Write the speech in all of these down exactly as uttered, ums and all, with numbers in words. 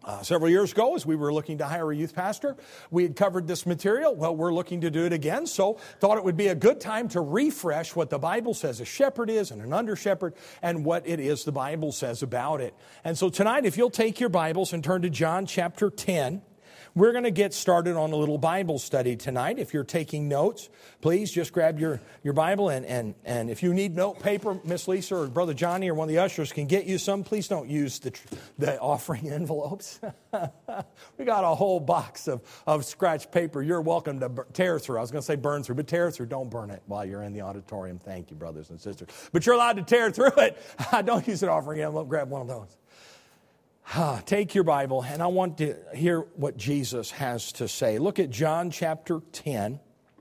Uh, several years ago, as we were looking to hire a youth pastor, we had covered this material. Well, we're looking to do it again, so thought it would be a good time to refresh what the Bible says a shepherd is and an under-shepherd and what it is the Bible says about it. And so tonight, if you'll take your Bibles and turn to John chapter ten, we're going to get started on a little Bible study tonight. If you're taking notes, please just grab your, your Bible, and, and, and if you need note paper, Miss Lisa or Brother Johnny or one of the ushers can get you some. Please don't use the, the offering envelopes. We got a whole box of, of scratch paper you're welcome to tear through. I was going to say burn through, but tear through. Don't burn it while you're in the auditorium. Thank you, brothers and sisters. But you're allowed to tear through it. Don't use an offering envelope. Grab one of those. Take your Bible, and I want to hear what Jesus has to say. Look at John chapter ten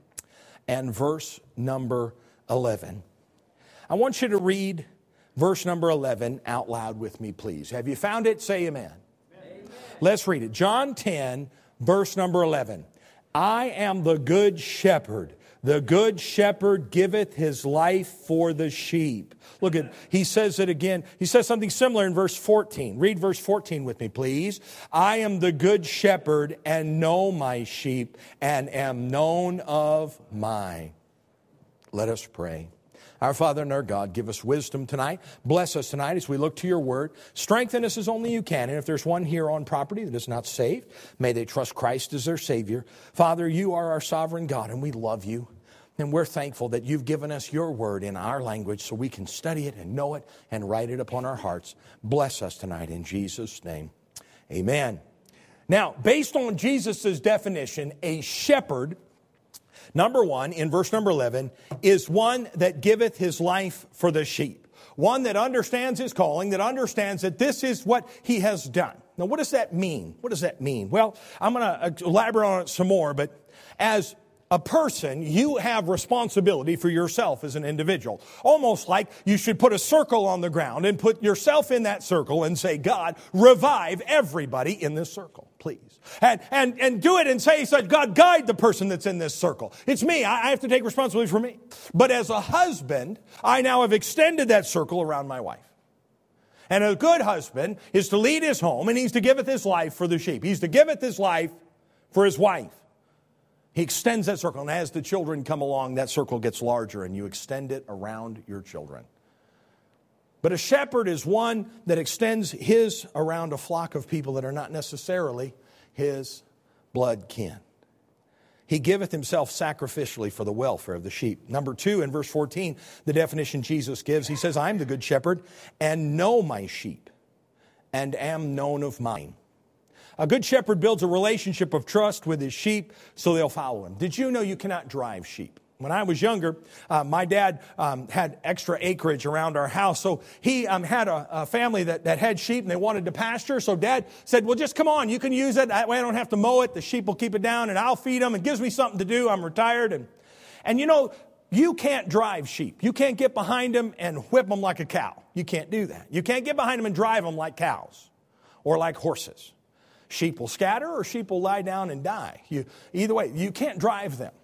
and verse number eleven. I want you to read verse number eleven out loud with me, please. Have you found it? Say amen. Amen. Let's read it. John ten, verse number eleven. I am the good shepherd. The good shepherd giveth his life for the sheep. Look at, he says it again. He says something similar in verse fourteen. Read verse fourteen with me, please. I am the good shepherd and know my sheep and am known of mine. Let us pray. Our Father and our God, give us wisdom tonight. Bless us tonight as we look to your word. Strengthen us as only you can. And if there's one here on property that is not saved, may they trust Christ as their Savior. Father, you are our sovereign God, and we love you. And we're thankful that you've given us your word in our language so we can study it and know it and write it upon our hearts. Bless us tonight in Jesus' name. Amen. Now, based on Jesus' definition, a shepherd, number one, in verse number eleven, is one that giveth his life for the sheep. One that understands his calling, that understands that this is what he has done. Now, what does that mean? What does that mean? Well, I'm going to elaborate on it some more, but as a person, you have responsibility for yourself as an individual. Almost like you should put a circle on the ground and put yourself in that circle and say, God, revive everybody in this circle, please. And and and do it and say, so God, guide the person that's in this circle. It's me. I, I have to take responsibility for me. But as a husband, I now have extended that circle around my wife. And a good husband is to lead his home, and he's to giveth his life for the sheep. He's to giveth his life for his wife. He extends that circle, and as the children come along, that circle gets larger, and you extend it around your children. But a shepherd is one that extends his around a flock of people that are not necessarily his blood kin. He giveth himself sacrificially for the welfare of the sheep. Number two, in verse fourteen, the definition Jesus gives, he says, I am the good shepherd, and know my sheep, and am known of mine. A good shepherd builds a relationship of trust with his sheep so they'll follow him. Did you know you cannot drive sheep? When I was younger, uh, my dad um, had extra acreage around our house. So he um, had a, a family that, that had sheep and they wanted to pasture. So Dad said, well, just come on. You can use it. That way I don't have to mow it. The sheep will keep it down and I'll feed them. It gives me something to do. I'm retired. And, and you know, you can't drive sheep. You can't get behind them and whip them like a cow. You can't do that. You can't get behind them and drive them like cows or like horses. Sheep will scatter or sheep will lie down and die. You, either way, you can't drive them.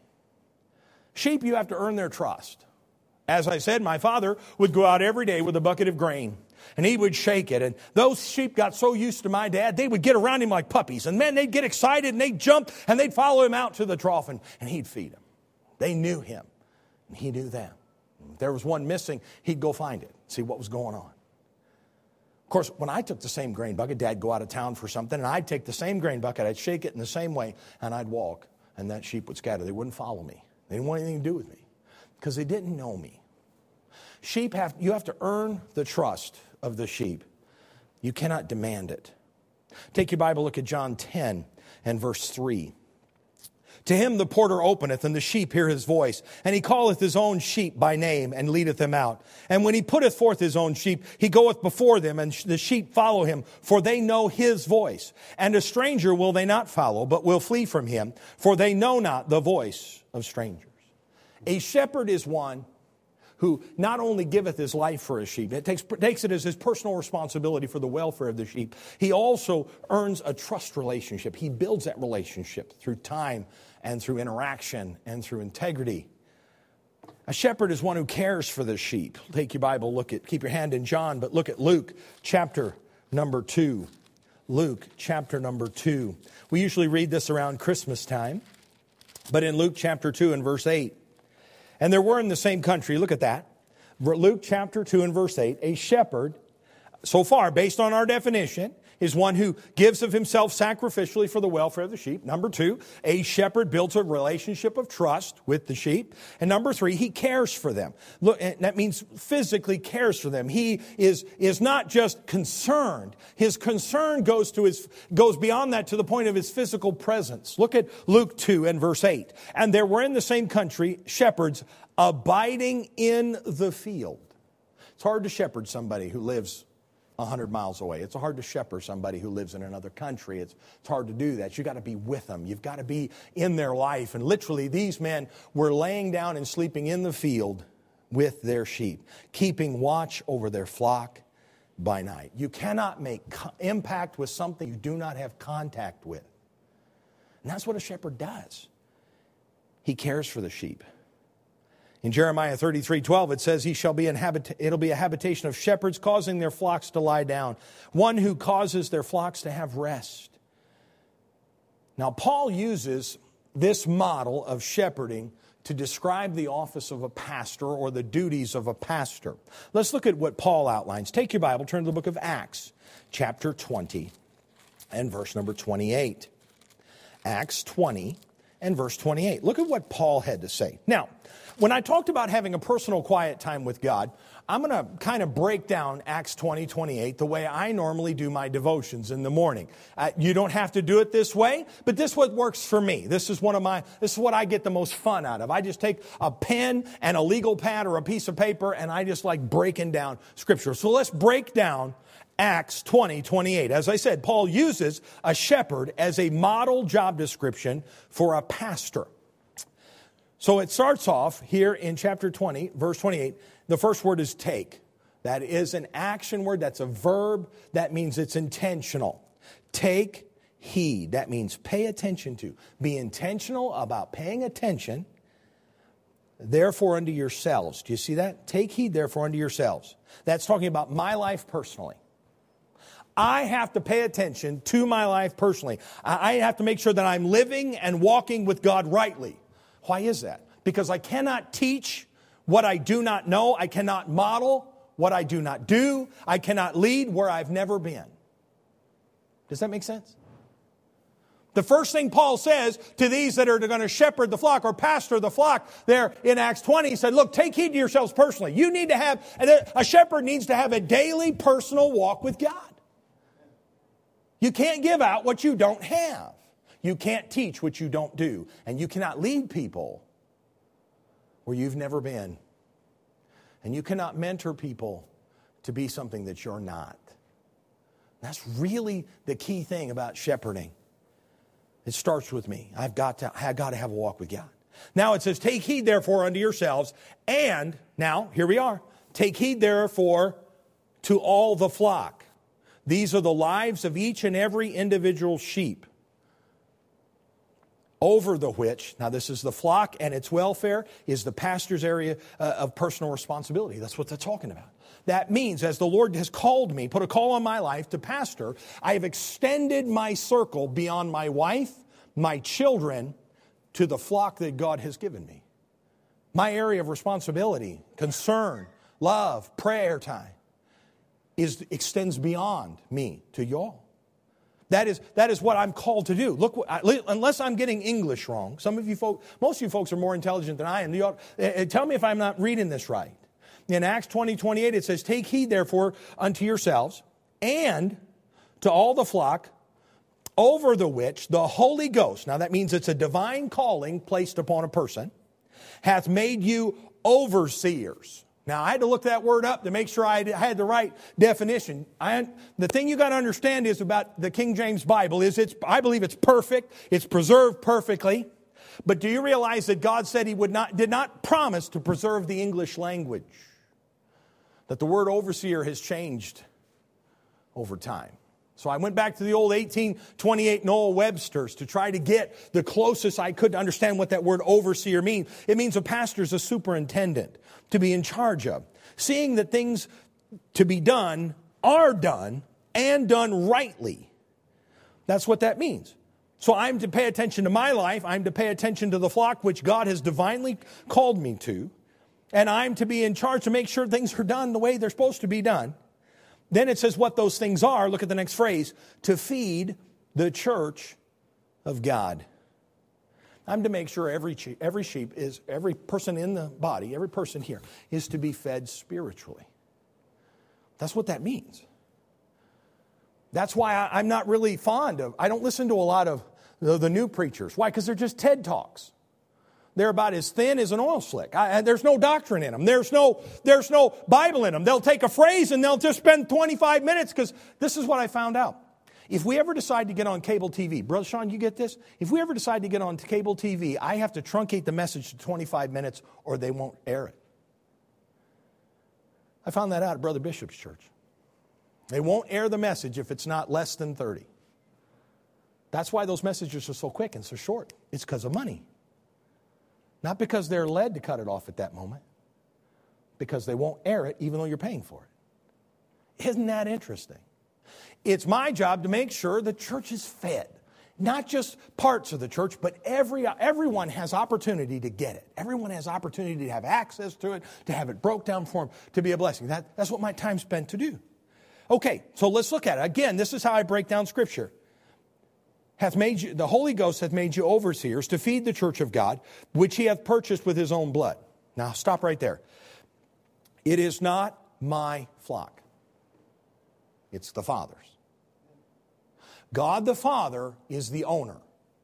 Sheep, you have to earn their trust. As I said, my father would go out every day with a bucket of grain, and he would shake it. And those sheep got so used to my dad, they would get around him like puppies. And man, they'd get excited, and they'd jump, and they'd follow him out to the trough, and, and he'd feed them. They knew him, and he knew them. If there was one missing, he'd go find it, see what was going on. Of course, when I took the same grain bucket, Dad'd go out of town for something, and I'd take the same grain bucket, I'd shake it in the same way, and I'd walk, and that sheep would scatter. They wouldn't follow me. They didn't want anything to do with me because they didn't know me. Sheep have, you have to earn the trust of the sheep. You cannot demand it. Take your Bible, look at John ten and verse three. To him the porter openeth, and the sheep hear his voice. And he calleth his own sheep by name, and leadeth them out. And when he putteth forth his own sheep, he goeth before them, and the sheep follow him, for they know his voice. And a stranger will they not follow, but will flee from him, for they know not the voice of strangers. A shepherd is one who not only giveth his life for his sheep, it takes, takes it as his personal responsibility for the welfare of the sheep. He also earns a trust relationship. He builds that relationship through time and through interaction and through integrity. A shepherd is one who cares for the sheep. Take your Bible, look at, keep your hand in John, but look at Luke chapter number two. Luke chapter number two. We usually read this around Christmas time, but in Luke chapter two and verse eight. And there were in the same country, look at that, Luke chapter two and verse eight, a shepherd, so far, based on our definition, is one who gives of himself sacrificially for the welfare of the sheep. Number two, a shepherd builds a relationship of trust with the sheep. And number three, he cares for them. Look, that means physically cares for them. He is, is not just concerned. His concern goes to his, goes beyond that to the point of his physical presence. Look at Luke two and verse eight. And there were in the same country shepherds abiding in the field. It's hard to shepherd somebody who lives one hundred miles away. It's hard to shepherd somebody who lives in another country. It's, it's hard to do that. You've got to be with them. You've got to be in their life. And literally, these men were laying down and sleeping in the field with their sheep, keeping watch over their flock by night. You cannot make co- impact with something you do not have contact with. And that's what a shepherd does. He cares for the sheep. In Jeremiah thirty-three twelve, it says, "He shall be an habita- it'll be a habitation of shepherds, causing their flocks to lie down, one who causes their flocks to have rest." Now, Paul uses this model of shepherding to describe the office of a pastor or the duties of a pastor. Let's look at what Paul outlines. Take your Bible, turn to the book of Acts, chapter twenty, and verse number twenty-eight. Acts twenty and verse twenty-eight. Look at what Paul had to say. Now, when I talked about having a personal quiet time with God, I'm going to kind of break down Acts twenty, twenty-eight the way I normally do my devotions in the morning. Uh, you don't have to do it this way, but this is what works for me. This is one of my, this is what I get the most fun out of. I just take a pen and a legal pad or a piece of paper, and I just like breaking down Scripture. So let's break down Acts twenty, twenty-eight. As I said, Paul uses a shepherd as a model job description for a pastor. So it starts off here in chapter twenty, verse twenty-eight. The first word is take. That is an action word. That's a verb. That means it's intentional. Take heed. That means pay attention to. Be intentional about paying attention. Therefore unto yourselves. Do you see that? Take heed, therefore, unto yourselves. That's talking about my life personally. I have to pay attention to my life personally. I have to make sure that I'm living and walking with God rightly. Why is that? Because I cannot teach what I do not know. I cannot model what I do not do. I cannot lead where I've never been. Does that make sense? The first thing Paul says to these that are going to shepherd the flock or pastor the flock there in Acts twenty, he said, look, take heed to yourselves personally. You need to have, a shepherd needs to have a daily personal walk with God. You can't give out what you don't have. You can't teach what you don't do. And you cannot lead people where you've never been. And you cannot mentor people to be something that you're not. That's really the key thing about shepherding. It starts with me. I've got to, I've got to have a walk with God. Now it says, take heed therefore unto yourselves. And, now, here we are. Take heed therefore to all the flock. These are the lives of each and every individual sheep, over the which, now this is the flock and its welfare, is the pastor's area uh, of personal responsibility. That's what they're talking about. That means as the Lord has called me, put a call on my life to pastor, I have extended my circle beyond my wife, my children, to the flock that God has given me. My area of responsibility, concern, love, prayer time is extends beyond me to y'all. That is, that is what I'm called to do. Look, I, unless I'm getting English wrong, some of you folks, most of you folks are more intelligent than I am. You ought, uh, tell me if I'm not reading this right. In Acts twenty, twenty-eight, it says, take heed therefore unto yourselves and to all the flock over the which the Holy Ghost, now that means it's a divine calling placed upon a person, hath made you overseers. Now, I had to look that word up to make sure I had the right definition. I, the thing you got to understand is about the King James Bible is it's, I believe it's perfect. It's preserved perfectly. But do you realize that God said He would not, did not promise to preserve the English language? That the word overseer has changed over time. So I went back to the old eighteen twenty-eight Noah Webster's to try to get the closest I could to understand what that word overseer means. It means a pastor is a superintendent, to be in charge of, seeing that things to be done are done and done rightly That's what that means. So I'm to pay attention to my life. I'm to pay attention to the flock which God has divinely called me to. And I'm to be in charge to make sure things are done the way they're supposed to be done. Then it says what those things are. Look at the next phrase. To feed the church of God. I'm to make sure every sheep, every sheep is, every person in the body, every person here is to be fed spiritually. That's what that means. That's why I, I'm not really fond of, I don't listen to a lot of the, the new preachers. Why? Because they're just TED Talks. They're about as thin as an oil slick. I, there's no doctrine in them. There's no, there's no Bible in them. They'll take a phrase and they'll just spend twenty-five minutes because this is what I found out. If we ever decide to get on cable T V, Brother Sean, you get this? If we ever decide to get on cable T V, I have to truncate the message to twenty-five minutes or they won't air it. I found that out at Brother Bishop's church. They won't air the message if it's not less than thirty. That's why those messages are so quick and so short. It's because of money. Not because they're led to cut it off at that moment. Because they won't air it even though you're paying for it. Isn't that interesting? It's my job to make sure the church is fed. Not just parts of the church, but every everyone has opportunity to get it. Everyone has opportunity to have access to it, to have it broke down for them, to be a blessing. That, that's what my time's spent to do. Okay, so let's look at it. Again, this is how I break down Scripture. Hath made you, the Holy Ghost hath made you overseers to feed the church of God, which he hath purchased with his own blood. Now, stop right there. It is not my flock. It's the Father's. God the Father is the owner.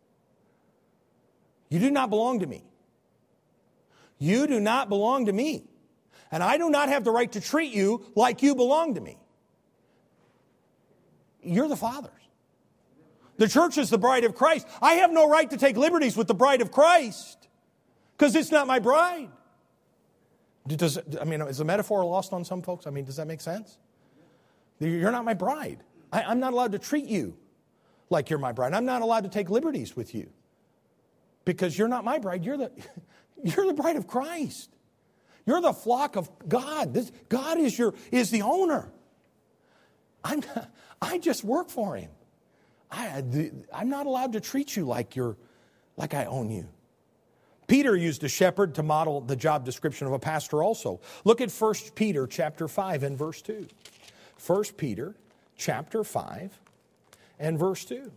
You do not belong to me. You do not belong to me. And I do not have the right to treat you like you belong to me. You're the Father's. The church is the bride of Christ. I have no right to take liberties with the bride of Christ because it's not my bride. Does, I mean, is the metaphor lost on some folks? I mean, does that make sense? You're not my bride. I, I'm not allowed to treat you like you're my bride. I'm not allowed to take liberties with you because you're not my bride. You're the, you're the bride of Christ. You're the flock of God. This, God is your is the owner. I'm, I just work for him. I, I'm not allowed to treat you like you're, like I own you. Peter used a shepherd to model the job description of a pastor also. Look at First Peter chapter five and verse two. First Peter chapter five and verse two.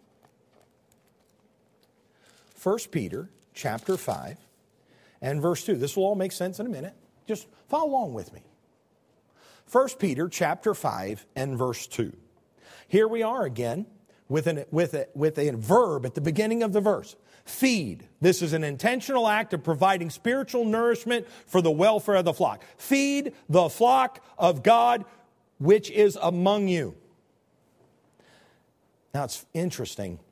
First Peter chapter five and verse two. This will all make sense in a minute. Just follow along with me. First Peter chapter five and verse two. Here we are again with, an, with, a, with a verb at the beginning of the verse. Feed. This is an intentional act of providing spiritual nourishment for the welfare of the flock. Feed the flock of God which is among you. Now it's interesting.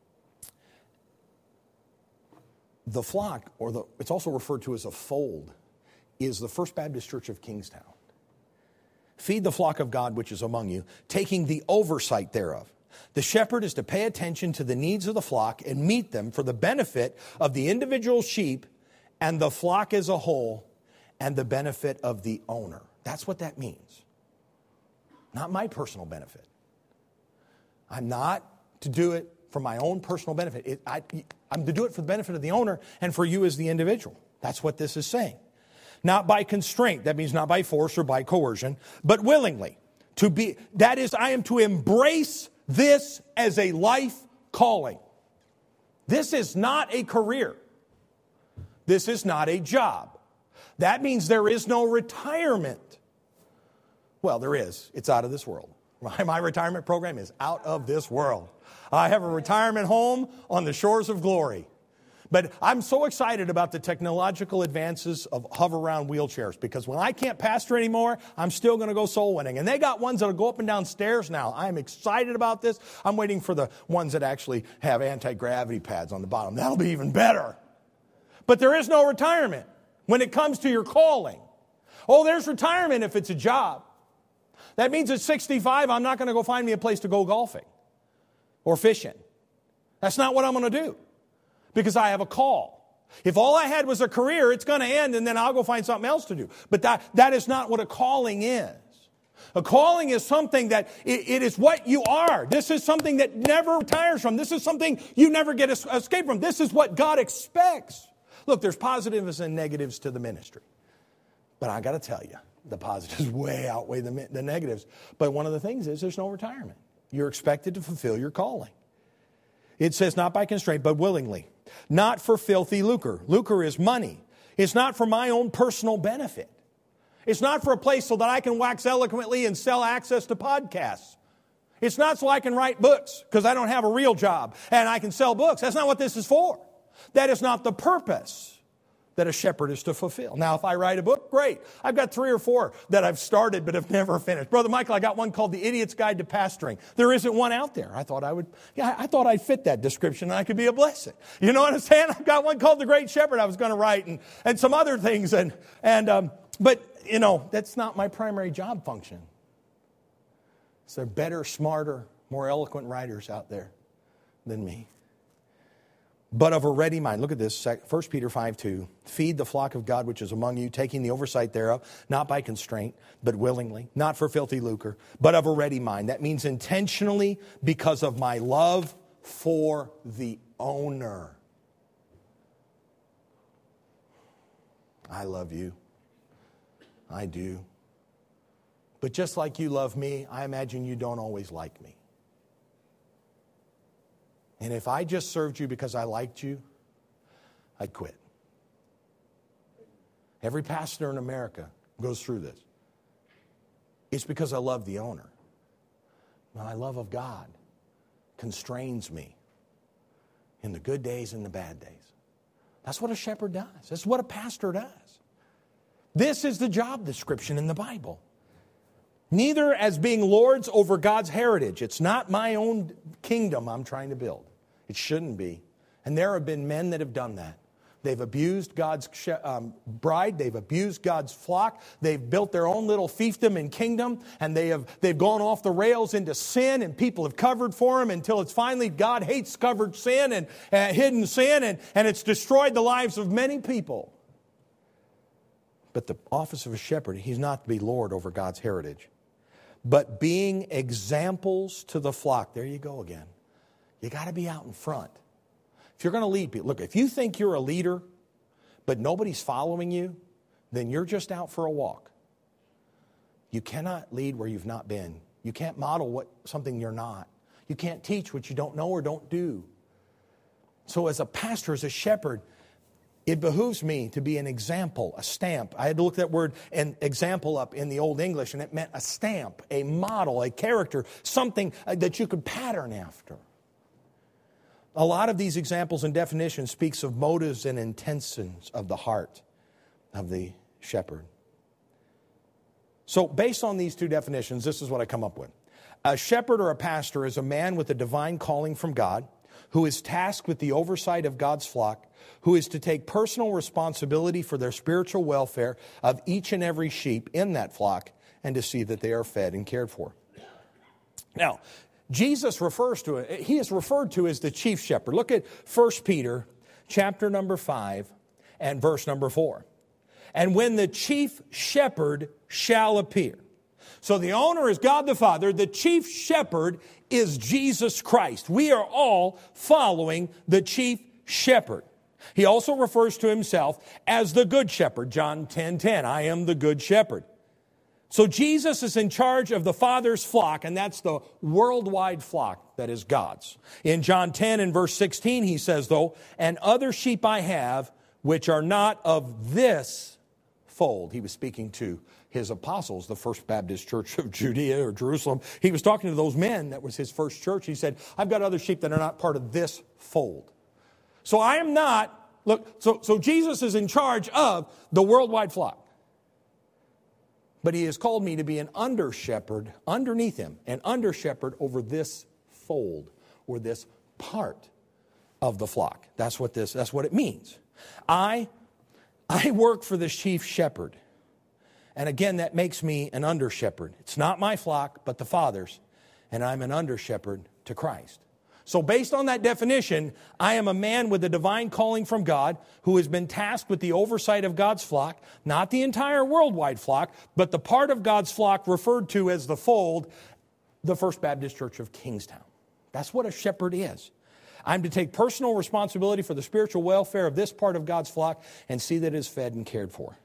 The flock, or the, it's also referred to as a fold, is the First Baptist Church of Kingstown. Feed the flock of God which is among you, taking the oversight thereof. The shepherd is to pay attention to the needs of the flock and meet them for the benefit of the individual sheep and the flock as a whole and the benefit of the owner. That's what that means. Not my personal benefit. I'm not to do it for my own personal benefit. It, I, I'm to do it for the benefit of the owner and for you as the individual. That's what this is saying. Not by constraint. That means not by force or by coercion, but willingly. To be, that is, I am to embrace this as a life calling. This is not a career. This is not a job. That means there is no retirement. Well, there is. It's out of this world. My retirement program is out of this world. I have a retirement home on the shores of glory. But I'm so excited about the technological advances of hover-around wheelchairs because when I can't pastor anymore, I'm still going to go soul winning. And they got ones that'll go up and down stairs now. I'm excited about this. I'm waiting for the ones that actually have anti-gravity pads on the bottom. That'll be even better. But there is no retirement when it comes to your calling. Oh, there's retirement if it's a job. That means at sixty-five, I'm not going to go find me a place to go golfing or fishing. That's not what I'm going to do. Because I have a call. If all I had was a career, it's going to end and then I'll go find something else to do. But that, that is not what a calling is. A calling is something that it, it is what you are. This is something that never retires from. This is something you never get es- escape from. This is what God expects. Look, there's positives and negatives to the ministry. But I got to tell you, the positives way outweigh the, the negatives. But one of the things is there's no retirement. You're expected to fulfill your calling. It says not by constraint, but willingly. Not for filthy lucre. Lucre is money. It's not for my own personal benefit. It's not for a place so that I can wax eloquently and sell access to podcasts. It's not so I can write books because I don't have a real job and I can sell books. That's not what this is for. That is not the purpose that a shepherd is to fulfill. Now, if I write a book, great. I've got three or four that I've started but have never finished. Brother Michael, I got one called The Idiot's Guide to Pastoring. There isn't one out there. I thought I would, yeah, I thought I'd fit that description and I could be a blessing. You know what I'm saying? I've got one called The Great Shepherd I was going to write and, and some other things. And, and um, but, you know, that's not my primary job function. So there are better, smarter, more eloquent writers out there than me. But of a ready mind. Look at this, First Peter five two. Feed the flock of God which is among you, taking the oversight thereof, not by constraint, but willingly, not for filthy lucre, but of a ready mind. That means intentionally because of my love for the owner. I love you. I do. But just like you love me, I imagine you don't always like me. And if I just served you because I liked you, I'd quit. Every pastor in America goes through this. It's because I love the owner. My love of God constrains me in the good days and the bad days. That's what a shepherd does. That's what a pastor does. This is the job description in the Bible. Neither as being lords over God's heritage. It's not my own kingdom I'm trying to build. It shouldn't be. And there have been men that have done that. They've abused God's um, bride. They've abused God's flock. They've built their own little fiefdom and kingdom. And they have, they've gone off the rails into sin. And people have covered for them until it's finally God hates covered sin and uh, hidden sin. And, and it's destroyed the lives of many people. But the office of a shepherd, he's not to be lord over God's heritage. But being examples to the flock. There you go again. You got to be out in front. If you're going to lead people, look, if you think you're a leader, but nobody's following you, then you're just out for a walk. You cannot lead where you've not been. You can't model what something you're not. You can't teach what you don't know or don't do. So as a pastor, as a shepherd, it behooves me to be an example, a stamp. I had to look that word an example up in the Old English, and it meant a stamp, a model, a character, something that you could pattern after. A lot of these examples and definitions speaks of motives and intentions of the heart of the shepherd. So based on these two definitions, this is what I come up with. A shepherd or a pastor is a man with a divine calling from God who is tasked with the oversight of God's flock, who is to take personal responsibility for their spiritual welfare of each and every sheep in that flock and to see that they are fed and cared for. Now, Jesus refers to it, he is referred to as the chief shepherd. Look at First Peter chapter number five and verse number four. And when the chief shepherd shall appear. So the owner is God the Father. The chief shepherd is Jesus Christ. We are all following the chief shepherd. He also refers to himself as the good shepherd. John ten ten, I am the good shepherd. So Jesus is in charge of the Father's flock, and that's the worldwide flock that is God's. In John ten and verse sixteen, he says, though, and other sheep I have, which are not of this fold. He was speaking to his apostles, the First Baptist Church of Judea or Jerusalem. He was talking to those men. That was his first church. He said, I've got other sheep that are not part of this fold. So I am not, look, so, so Jesus is in charge of the worldwide flock. But he has called me to be an under shepherd underneath him, an under shepherd over this fold or this part of the flock. That's what this, that's what it means. I, I work for the chief shepherd. And again, that makes me an under shepherd. It's not my flock, but the Father's. And I'm an under shepherd to Christ. So based on that definition, I am a man with a divine calling from God who has been tasked with the oversight of God's flock, not the entire worldwide flock, but the part of God's flock referred to as the fold, the First Baptist Church of Kingstown. That's what a shepherd is. I'm to take personal responsibility for the spiritual welfare of this part of God's flock and see that it is fed and cared for.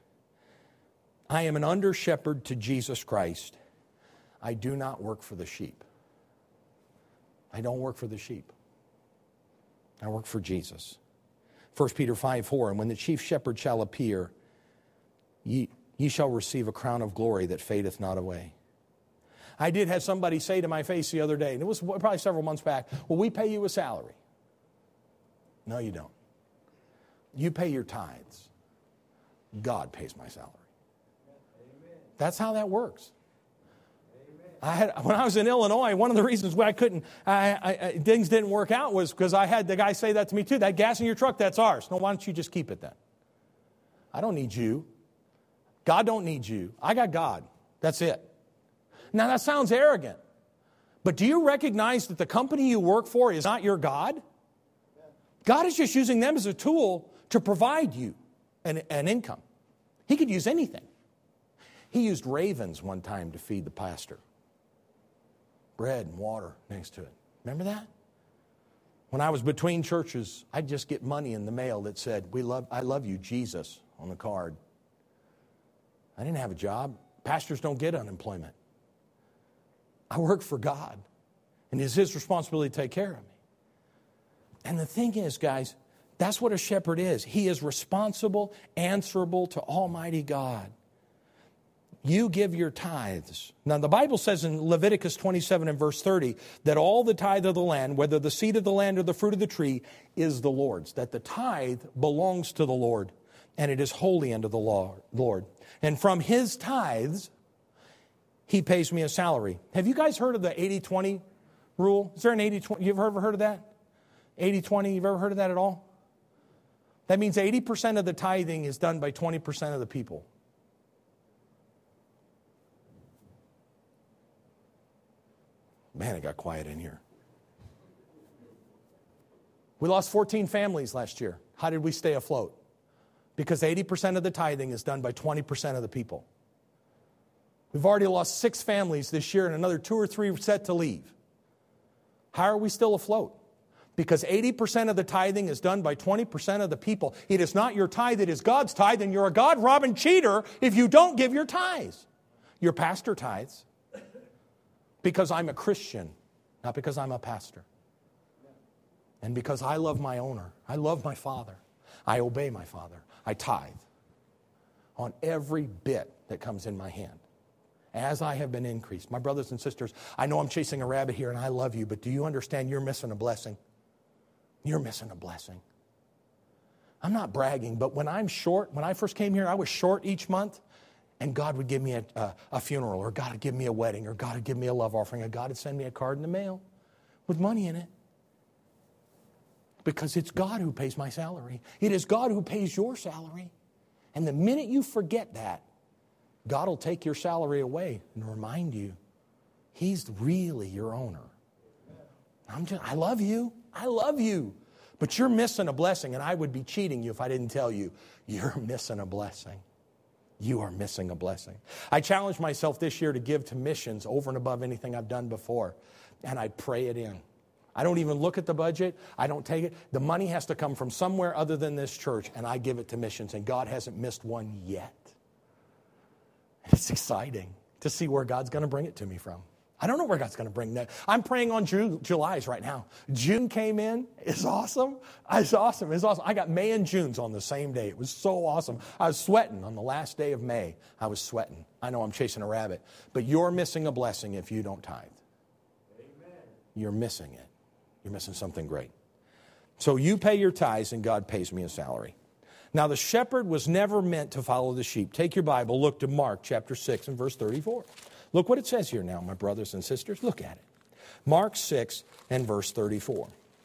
I am an under-shepherd to Jesus Christ. I do not work for the sheep. I don't work for the sheep. I work for Jesus. First Peter five four, and when the chief shepherd shall appear, ye, ye shall receive a crown of glory that fadeth not away. I did have somebody say to my face the other day, and it was probably several months back, well, we pay you a salary. No, you don't. You pay your tithes. God pays my salary. That's how that works. I had, when I was in Illinois, one of the reasons why I couldn't, I, I, things didn't work out was because I had the guy say that to me too. That gas in your truck, that's ours. No, why don't you just keep it then? I don't need you. God don't need you. I got God. That's it. Now that sounds arrogant, but do you recognize that the company you work for is not your God? God is just using them as a tool to provide you an, an income. He could use anything. He used ravens one time to feed the pastor. Bread and water next to it. Remember that? When I was between churches, I'd just get money in the mail that said, "We love, I love you, Jesus," on the card. I didn't have a job. Pastors don't get unemployment. I work for God, and it's His responsibility to take care of me. And the thing is, guys, that's what a shepherd is. He is responsible, answerable to Almighty God. You give your tithes. Now, the Bible says in Leviticus twenty-seven and verse thirty that all the tithe of the land, whether the seed of the land or the fruit of the tree, is the Lord's. That the tithe belongs to the Lord, and it is holy unto the Lord. And from His tithes, He pays me a salary. Have you guys heard of the eighty twenty rule? Is there an eighty twenty? You've ever heard of that? eighty twenty, you've ever heard of that at all? That means eighty percent of the tithing is done by twenty percent of the people. Man, it got quiet in here. We lost fourteen families last year. How did we stay afloat? Because eighty percent of the tithing is done by twenty percent of the people. We've already lost six families this year and another two or three set to leave. How are we still afloat? Because eighty percent of the tithing is done by twenty percent of the people. It is not your tithe, it is God's tithe, and you're a God-robbing cheater if you don't give your tithes. Your pastor tithes. Because I'm a Christian, not because I'm a pastor. And because I love my owner. I love my father. I obey my father. I tithe on every bit that comes in my hand. As I have been increased. My brothers and sisters, I know I'm chasing a rabbit here and I love you, but do you understand you're missing a blessing? You're missing a blessing. I'm not bragging, but when I'm short, when I first came here, I was short each month. And God would give me a, a, a funeral, or God would give me a wedding, or God would give me a love offering, or God would send me a card in the mail with money in it. Because it's God who pays my salary. It is God who pays your salary. And the minute you forget that, God will take your salary away and remind you, He's really your owner. I'm just, I love you. I love you. But you're missing a blessing, and I would be cheating you if I didn't tell you, you're missing a blessing. You are missing a blessing. I challenged myself this year to give to missions over and above anything I've done before. And I pray it in. I don't even look at the budget. I don't take it. The money has to come from somewhere other than this church, and I give it to missions. And God hasn't missed one yet. It's exciting to see where God's going to bring it to me from. I don't know where God's going to bring that. I'm praying on June, July's right now. June came in. It's awesome. It's awesome. It's awesome. I got May and June's on the same day. It was so awesome. I was sweating on the last day of May. I was sweating. I know I'm chasing a rabbit. But you're missing a blessing if you don't tithe. Amen. You're missing it. You're missing something great. So you pay your tithes and God pays me a salary. Now the shepherd was never meant to follow the sheep. Take your Bible, look to Mark chapter six and verse thirty-four. Look what it says here now, my brothers and sisters. Look at it. Mark six and verse thirty-four.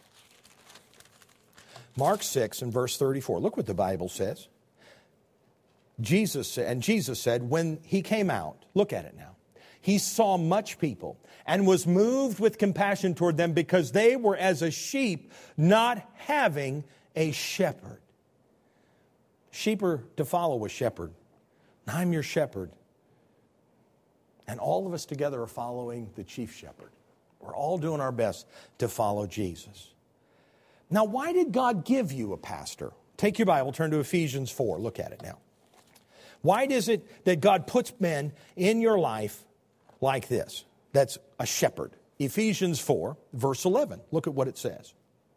Mark six and verse thirty-four. Look what the Bible says. Jesus said, and Jesus said, when He came out, look at it now. he saw much people and was moved with compassion toward them because they were as a sheep not having a shepherd. Sheep are to follow a shepherd. I'm your shepherd. And all of us together are following the chief shepherd. We're all doing our best to follow Jesus. Now, why did God give you a pastor? Take your Bible, turn to Ephesians four. Look at it now. Why is it that God puts men in your life like this? That's a shepherd. Ephesians four, verse eleven. Look at what it says.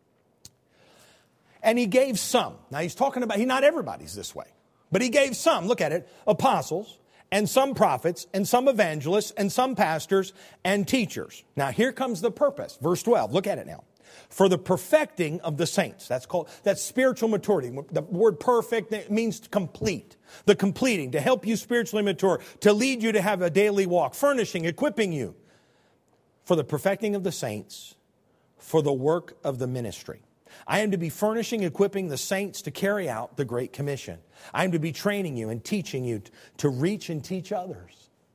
And he gave some. Now he's talking about, he not everybody's this way. But he gave some, look at it, apostles, and some prophets, and some evangelists, and some pastors, and teachers. Now here comes the purpose. Verse twelve, look at it now. For the perfecting of the saints. That's called, that's spiritual maturity. The word perfect, it means complete. The completing, to help you spiritually mature, to lead you to have a daily walk, furnishing, equipping you. For the perfecting of the saints, for the work of the ministry. I am to be furnishing, equipping the saints to carry out the Great Commission. I am to be training you and teaching you to reach and teach others.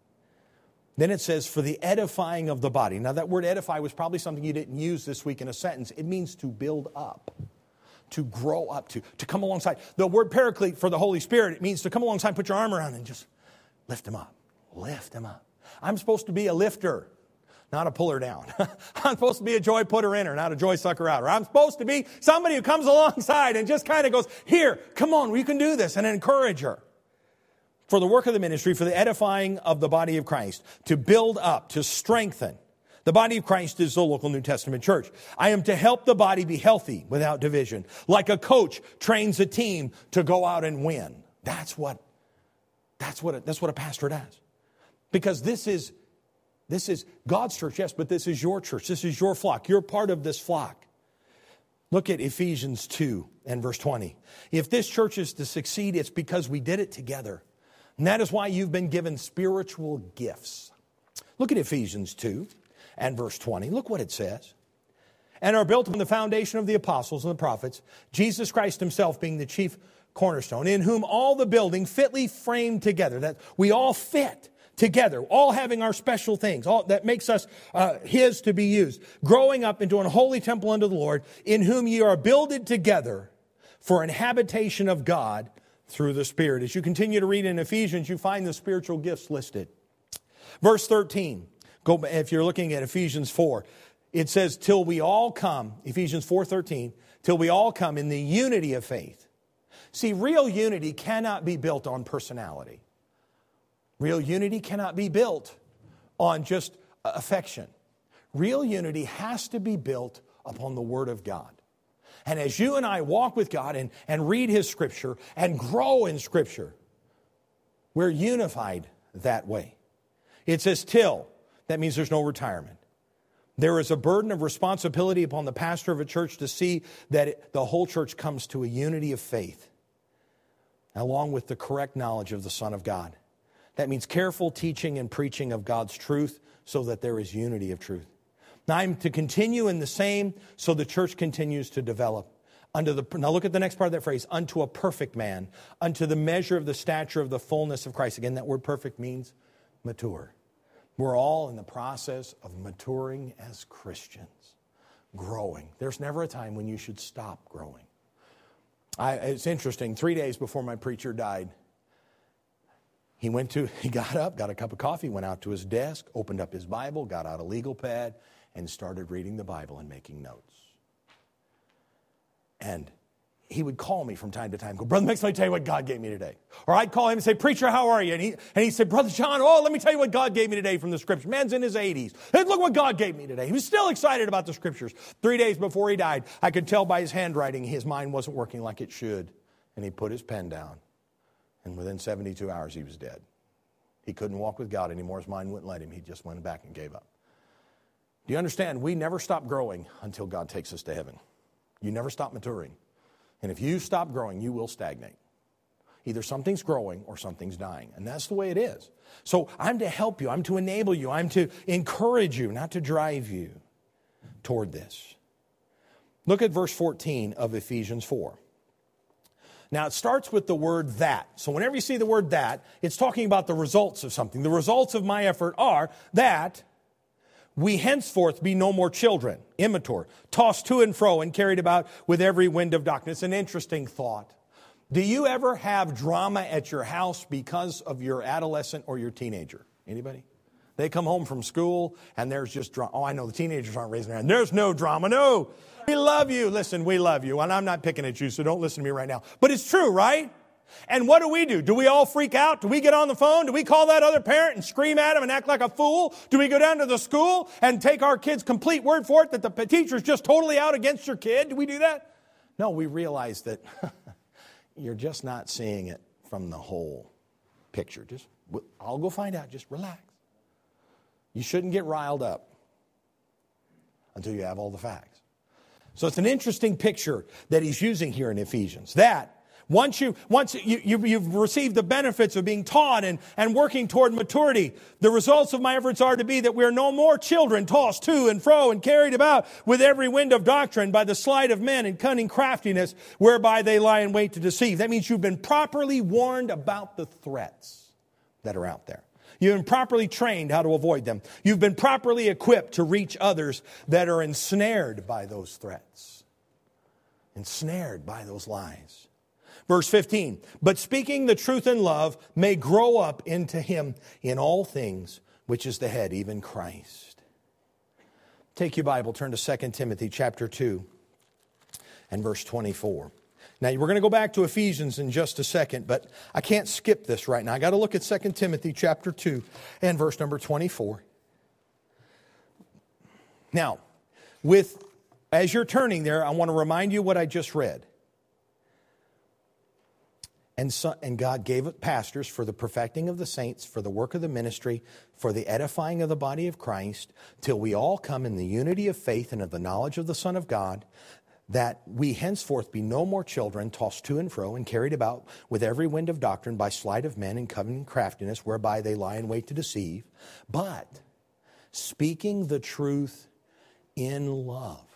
Then it says, for the edifying of the body. Now that word edify was probably something you didn't use this week in a sentence. It means to build up, to grow up, to, to come alongside. The word paraclete for the Holy Spirit, it means to come alongside, put your arm around and just lift him up. Lift him up. I'm supposed to be a lifter, not a puller down. I'm supposed to be a joy putter inner, not a joy sucker outer. I'm supposed to be somebody who comes alongside and just kind of goes, here, come on, we can do this, and encourage her. For the work of the ministry, for the edifying of the body of Christ, to build up, to strengthen. The body of Christ is the local New Testament church. I am to help the body be healthy without division. Like a coach trains a team to go out and win. That's what, that's what, a, that's what a pastor does. Because this is, this is God's church, yes, but this is your church. This is your flock. You're part of this flock. Look at Ephesians two and verse twenty. If this church is to succeed, it's because we did it together. And that is why you've been given spiritual gifts. Look at Ephesians two and verse twenty. Look what it says. And are built on the foundation of the apostles and the prophets, Jesus Christ himself being the chief cornerstone, in whom all the building fitly framed together, that we all fit together, all having our special things, all that makes us uh, his to be used, growing up into an holy temple unto the Lord, in whom ye are builded together for an habitation of God through the Spirit. As you continue to read in Ephesians, you find the spiritual gifts listed. Verse thirteen, go, if you're looking at Ephesians four, it says, till we all come, Ephesians four thirteen, till we all come in the unity of faith. See, real unity cannot be built on personality. Real unity cannot be built on just affection. Real unity has to be built upon the Word of God. And as you and I walk with God and, and read His Scripture and grow in Scripture, we're unified that way. It says till. That means there's no retirement. There is a burden of responsibility upon the pastor of a church to see that it, the whole church comes to a unity of faith, along with the correct knowledge of the Son of God. That means careful teaching and preaching of God's truth so that there is unity of truth. Now I'm to continue in the same so the church continues to develop. Unto the, now look at the next part of that phrase. Unto a perfect man, unto the measure of the stature of the fullness of Christ. Again, that word perfect means mature. We're all in the process of maturing as Christians. Growing. There's never a time when you should stop growing. I, it's interesting. Three days before my preacher died, He went to, he got up, got a cup of coffee, went out to his desk, opened up his Bible, got out a legal pad, and started reading the Bible and making notes. And he would call me from time to time, go, Brother Mix, let me tell you what God gave me today. Or I'd call him and say, Preacher, how are you? And he, and he said, Brother John, oh, let me tell you what God gave me today from the Scriptures. Man's in his eighties. Hey, look what God gave me today. He was still excited about the Scriptures. Three days before he died, I could tell by his handwriting his mind wasn't working like it should. And he put his pen down. And within seventy-two hours, he was dead. He couldn't walk with God anymore. His mind wouldn't let him. He just went back and gave up. Do you understand? We never stop growing until God takes us to heaven. You never stop maturing. And if you stop growing, you will stagnate. Either something's growing or something's dying. And that's the way it is. So I'm to help you. I'm to enable you. I'm to encourage you, not to drive you toward this. Look at verse fourteen of Ephesians four. Now, it starts with the word that. So whenever you see the word that, it's talking about the results of something. The results of my effort are that we henceforth be no more children, immature, tossed to and fro and carried about with every wind of doctrine. It's an interesting thought. Do you ever have drama at your house because of your adolescent or your teenager? Anybody? They come home from school and there's just drama. Oh, I know the teenagers aren't raising their hand. There's no drama. No. We love you. Listen, we love you. And I'm not picking at you, so don't listen to me right now. But it's true, right? And what do we do? Do we all freak out? Do we get on the phone? Do we call that other parent and scream at him and act like a fool? Do we go down to the school and take our kid's complete word for it that the teacher's just totally out against your kid? Do we do that? No, we realize that you're just not seeing it from the whole picture. Just, I'll go find out. Just relax. You shouldn't get riled up until you have all the facts. So it's an interesting picture that he's using here in Ephesians. That once you once you, you you've received the benefits of being taught and, and working toward maturity, the results of my efforts are to be that we are no more children tossed to and fro and carried about with every wind of doctrine by the sleight of men and cunning craftiness whereby they lie in wait to deceive. That means you've been properly warned about the threats that are out there. You've been properly trained how to avoid them. You've been properly equipped to reach others that are ensnared by those threats. Ensnared by those lies. Verse fifteen, but speaking the truth in love may grow up into him in all things, which is the head, even Christ. Take your Bible, turn to Second Timothy chapter two and verse twenty-four. Now, we're going to go back to Ephesians in just a second, but I can't skip this right now. I got to look at Second Timothy chapter two and verse number twenty-four. Now, with as you're turning there, I want to remind you what I just read. And, so, and God gave it pastors for the perfecting of the saints, for the work of the ministry, for the edifying of the body of Christ, till we all come in the unity of faith and of the knowledge of the Son of God, that we henceforth be no more children, tossed to and fro and carried about with every wind of doctrine by sleight of men and cunning craftiness, whereby they lie in wait to deceive, but speaking the truth in love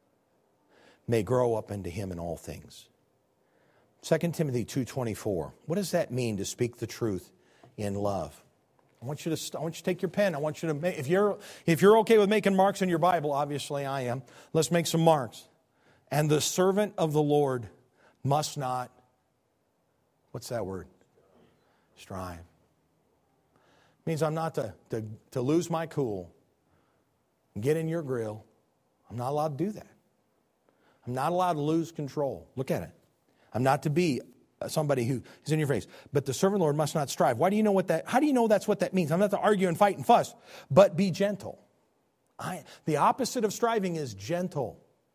may grow up into him in all things. Second Timothy two twenty-four. What does that mean to speak the truth in love? I want you to I want you to take your pen. I want you to make, if you're if you're okay with making marks in your Bible, obviously I am. Let's make some marks. And the servant of the Lord must not, what's that word? Strive. It means I'm not to, to, to lose my cool and get in your grill. I'm not allowed to do that. I'm not allowed to lose control. Look at it. I'm not to be somebody who is in your face. But the servant of the Lord must not strive. Why do you know what that, how do you know that's what that means? I'm not to argue and fight and fuss, but be gentle. I, the opposite of striving is gentle.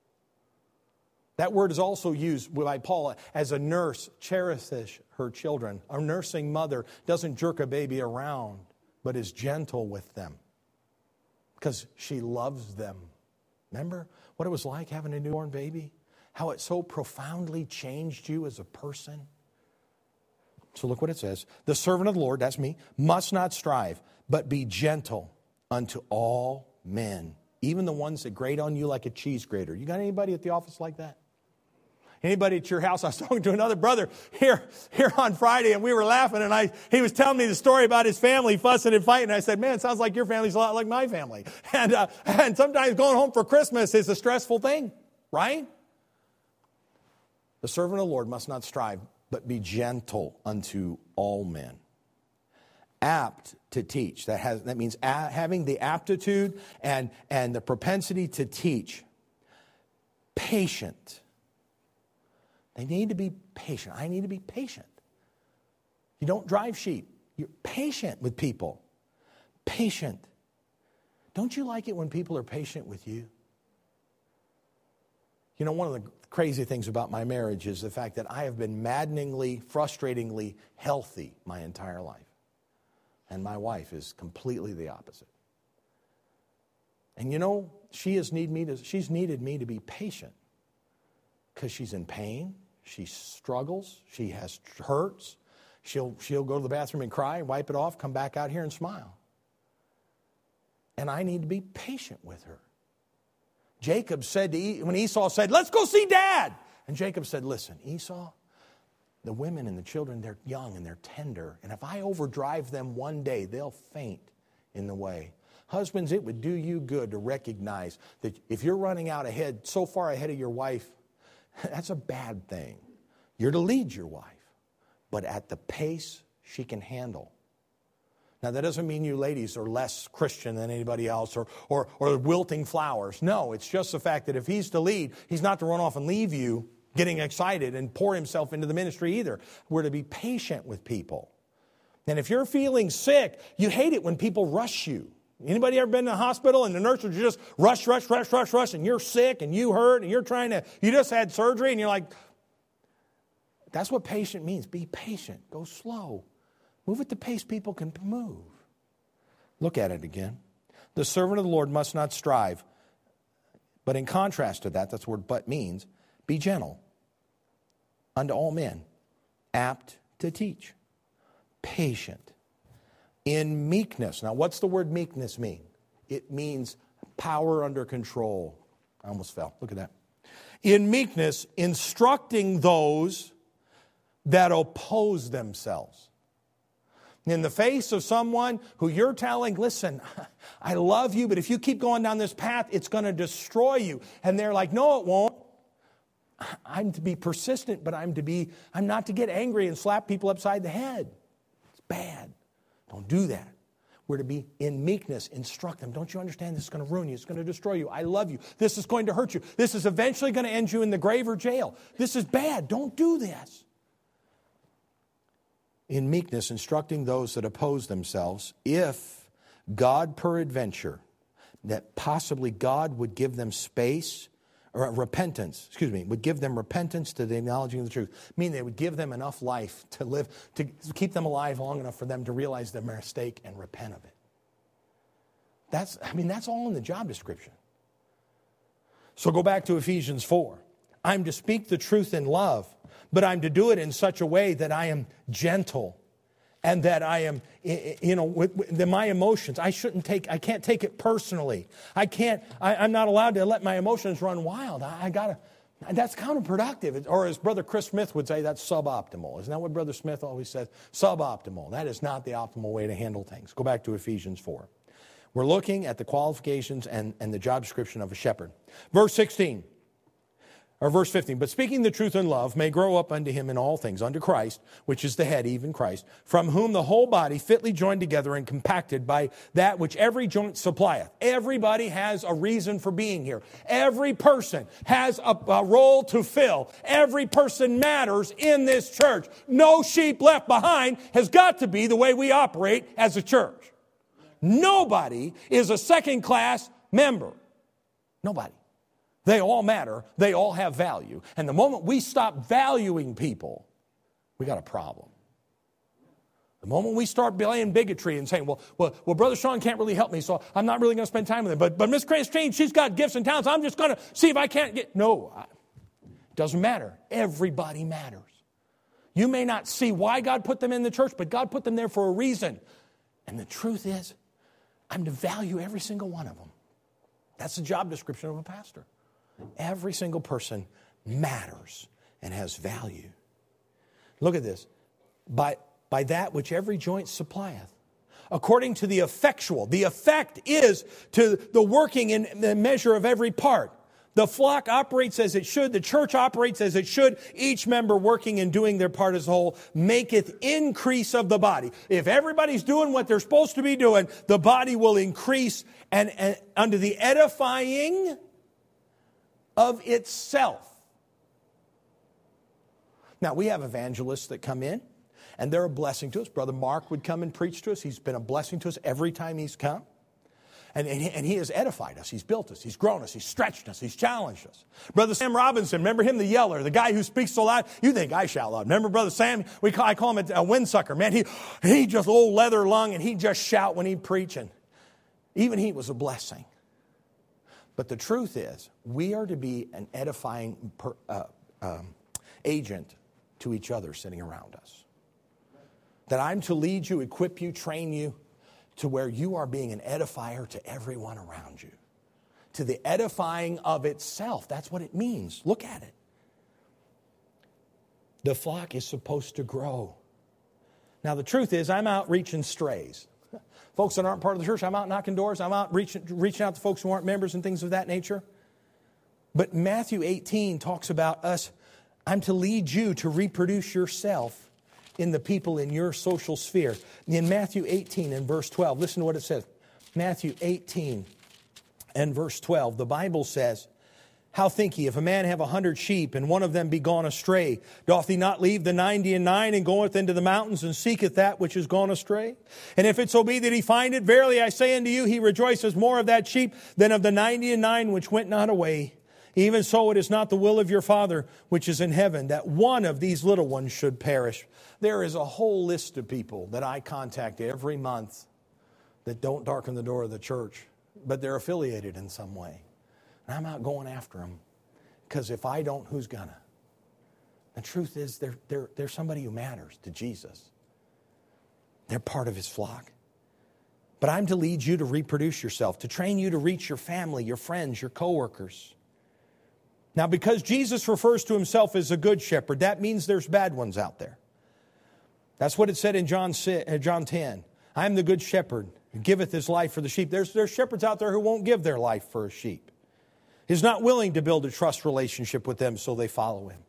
That word is also used by Paul as a nurse cherishes her children. A nursing mother doesn't jerk a baby around, but is gentle with them because she loves them. Remember what it was like having a newborn baby? How it so profoundly changed you as a person? So look what it says. The servant of the Lord, that's me, must not strive, but be gentle unto all men, even the ones that grate on you like a cheese grater. You got anybody at the office like that? Anybody at your house? I was talking to another brother here, here on Friday, and we were laughing, and I he was telling me the story about his family fussing and fighting. And I said, man, it sounds like your family's a lot like my family. And, uh, and sometimes going home for Christmas is a stressful thing, right? The servant of the Lord must not strive, but be gentle unto all men. Apt to teach. That has that means a, having the aptitude and, and the propensity to teach. Patient. They need to be patient. I need to be patient. You don't drive sheep. You're patient with people. Patient. Don't you like it when people are patient with you? You know, one of the crazy things about my marriage is the fact that I have been maddeningly, frustratingly healthy my entire life. And my wife is completely the opposite. And you know, she has need me to, she's needed me to be patient because she's in pain, she struggles, she has hurts. She'll, she'll go to the bathroom and cry, wipe it off, come back out here and smile. And I need to be patient with her. Jacob said to, when Esau said, let's go see Dad. And Jacob said, listen, Esau, the women and the children, they're young and they're tender. And if I overdrive them one day, they'll faint in the way. Husbands, it would do you good to recognize that if you're running out ahead, so far ahead of your wife, that's a bad thing. You're to lead your wife, but at the pace she can handle. Now, that doesn't mean you ladies are less Christian than anybody else or, or, or wilting flowers. No, it's just the fact that if he's to lead, he's not to run off and leave you getting excited and pour himself into the ministry either. We're to be patient with people. And if you're feeling sick, you hate it when people rush you. Anybody ever been in the hospital and the nurse would just rush, rush, rush, rush, rush, and you're sick and you hurt and you're trying to, you just had surgery and you're like, that's what patient means. Be patient. Go slow. Move at the pace people can move. Look at it again. The servant of the Lord must not strive. But in contrast to that, that's what word but means, be gentle unto all men, apt to teach, patient, in meekness. Now, what's the word meekness mean? It means power under control. I almost fell. Look at that. In meekness, instructing those that oppose themselves. In the face of someone who you're telling, listen, I love you, but if you keep going down this path, it's going to destroy you. And they're like, no, it won't. I'm to be persistent, but I'm to be, I'm not to get angry and slap people upside the head. It's bad. Don't do that. We're to be in meekness, instruct them. Don't you understand this is going to ruin you? It's going to destroy you. I love you. This is going to hurt you. This is eventually going to end you in the grave or jail. This is bad. Don't do this. In meekness, instructing those that oppose themselves, if God peradventure, that possibly God would give them space, or repentance, excuse me, would give them repentance to the acknowledging of the truth. Meaning they would give them enough life to live, to keep them alive long enough for them to realize their mistake and repent of it. That's, I mean, that's all in the job description. So go back to Ephesians four. I'm to speak the truth in love, but I'm to do it in such a way that I am gentle and that I am, you know, with, with my emotions, I shouldn't take, I can't take it personally. I can't, I, I'm not allowed to let my emotions run wild. I, I gotta, that's counterproductive. Or as Brother Chris Smith would say, that's suboptimal. Isn't that what Brother Smith always says? Suboptimal. That is not the optimal way to handle things. Go back to Ephesians four. We're looking at the qualifications and, and the job description of a shepherd. Verse sixteen. Or verse fifteen, but speaking the truth in love may grow up unto him in all things, unto Christ, which is the head, even Christ, from whom the whole body fitly joined together and compacted by that which every joint supplieth. Everybody has a reason for being here. Every person has a, a role to fill. Every person matters in this church. No sheep left behind has got to be the way we operate as a church. Nobody is a second-class member. Nobody. They all matter. They all have value. And the moment we stop valuing people, we got a problem. The moment we start playing bigotry and saying, well, well, well, Brother Sean can't really help me, so I'm not really going to spend time with him. But, but Miss Christine, she's got gifts and talents. I'm just going to see if I can't get... No, it doesn't matter. Everybody matters. You may not see why God put them in the church, but God put them there for a reason. And the truth is, I'm to value every single one of them. That's the job description of a pastor. Every single person matters and has value. Look at this. By, by that which every joint supplieth, according to the effectual. The effect is to the working in the measure of every part. The flock operates as it should. The church operates as it should. Each member working and doing their part as a whole maketh increase of the body. If everybody's doing what they're supposed to be doing, the body will increase and, and under the edifying of itself. Now, we have evangelists that come in, and they're a blessing to us. Brother Mark would come and preach to us. He's been a blessing to us every time he's come. And, and, he, and he has edified us. He's built us. He's grown us. He's stretched us. He's challenged us. Brother Sam Robinson, remember him, the yeller, the guy who speaks so loud, you think I shout loud. Remember Brother Sam? We call, I call him a, a windsucker. Man, he, he just old leather lung, and he just shout when he'd preach. And even he was a blessing. But the truth is, we are to be an edifying per, uh, um, agent to each other sitting around us. That I'm to lead you, equip you, train you to where you are being an edifier to everyone around you. To the edifying of itself. That's what it means. Look at it. The flock is supposed to grow. Now, the truth is, I'm out reaching strays. Folks that aren't part of the church, I'm out knocking doors. I'm out reaching, reaching out to folks who aren't members and things of that nature. But Matthew eighteen talks about us. I'm to lead you to reproduce yourself in the people in your social sphere. In Matthew eighteen and verse twelve, listen to what it says. Matthew eighteen and verse twelve, the Bible says, how think ye, if a man have a hundred sheep, and one of them be gone astray, doth he not leave the ninety and nine, and goeth into the mountains, and seeketh that which is gone astray? And if it so be that he find it, verily I say unto you, he rejoices more of that sheep than of the ninety and nine which went not away. Even so it is not the will of your Father which is in heaven, that one of these little ones should perish. There is a whole list of people that I contact every month that don't darken the door of the church, but they're affiliated in some way. And I'm not going after them, because if I don't, who's gonna? The truth is, they're, they're, they're somebody who matters to Jesus. They're part of His flock. But I'm to lead you to reproduce yourself, to train you to reach your family, your friends, your coworkers. Now, because Jesus refers to Himself as a good shepherd, that means there's bad ones out there. That's what it said in John ten. I am the good shepherd who giveth his life for the sheep. There's, there's shepherds out there who won't give their life for a sheep. He's not willing to build a trust relationship with them, so they follow Him.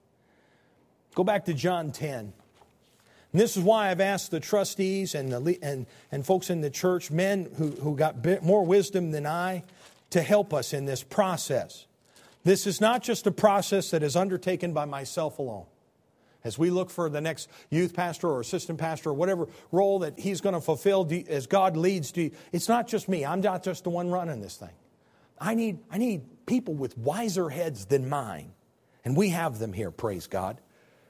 Go back to John ten. And this is why I've asked the trustees and, the, and, and folks in the church, men who, who got bit more wisdom than I, to help us in this process. This is not just a process that is undertaken by myself alone. As we look for the next youth pastor or assistant pastor or whatever role that he's going to fulfill as God leads, it's not just me. I'm not just the one running this thing. I need, I need people with wiser heads than mine. And we have them here, praise God.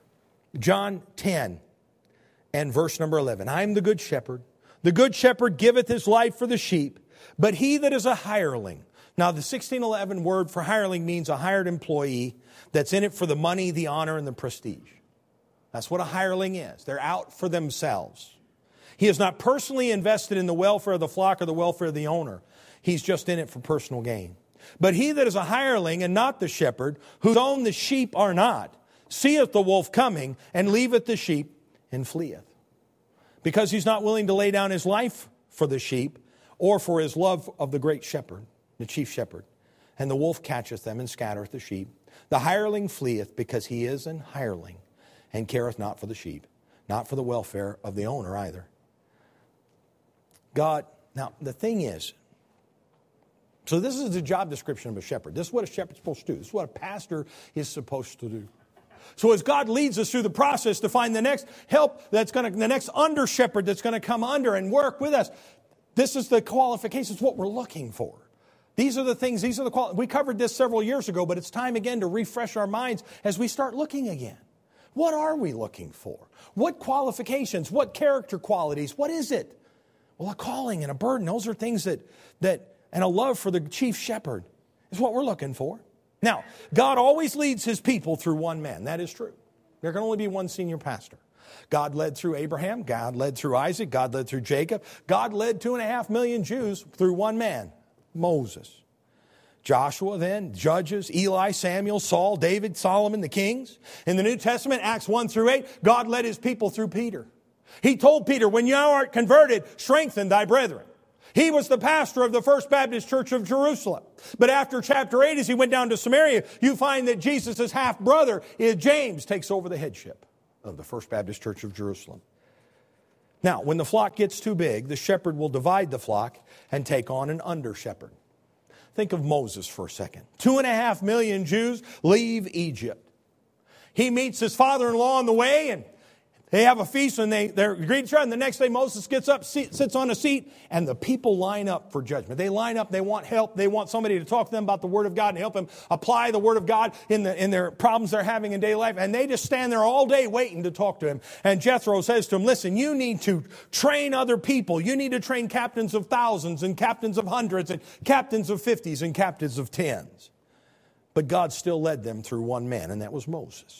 John ten and verse number eleven. I am the good shepherd. The good shepherd giveth his life for the sheep. But he that is a hireling. Now the sixteen eleven word for hireling means a hired employee that's in it for the money, the honor, and the prestige. That's what a hireling is. They're out for themselves. He is not personally invested in the welfare of the flock or the welfare of the owner. He's just in it for personal gain. But he that is a hireling and not the shepherd, whose own the sheep are not, seeth the wolf coming, and leaveth the sheep, and fleeth. Because he's not willing to lay down his life for the sheep, or for his love of the great shepherd, the chief shepherd. And the wolf catcheth them, and scattereth the sheep. The hireling fleeth, because he is an hireling, and careth not for the sheep, not for the welfare of the owner either. God, now the thing is, so this is the job description of a shepherd. This is what a shepherd's supposed to do. This is what a pastor is supposed to do. So as God leads us through the process to find the next help that's going to, the next under shepherd that's going to come under and work with us, this is the qualifications, what we're looking for. These are the things, these are the qualities. We covered this several years ago, but it's time again to refresh our minds as we start looking again. What are we looking for? What qualifications? What character qualities? What is it? Well, a calling and a burden, those are things that, that and a love for the chief shepherd is what we're looking for. Now, God always leads His people through one man. That is true. There can only be one senior pastor. God led through Abraham. God led through Isaac. God led through Jacob. God led two and a half million Jews through one man, Moses. Joshua then, Judges, Eli, Samuel, Saul, David, Solomon, the kings. In the New Testament, Acts one through eight, God led His people through Peter. He told Peter, when thou art converted, strengthen thy brethren. He was the pastor of the First Baptist Church of Jerusalem. But after chapter eight, as he went down to Samaria, you find that Jesus' half-brother, James, takes over the headship of the First Baptist Church of Jerusalem. Now, when the flock gets too big, the shepherd will divide the flock and take on an under-shepherd. Think of Moses for a second. Two and a half million Jews leave Egypt. He meets his father-in-law on the way, and they have a feast, and they, they're agreed to each other. And the next day, Moses gets up, sits on a seat, and the people line up for judgment. They line up. They want help. They want somebody to talk to them about the Word of God and help them apply the Word of God in, the, in their problems they're having in daily life. And they just stand there all day waiting to talk to him. And Jethro says to him, listen, you need to train other people. You need to train captains of thousands and captains of hundreds and captains of fifties and captains of tens. But God still led them through one man, and that was Moses.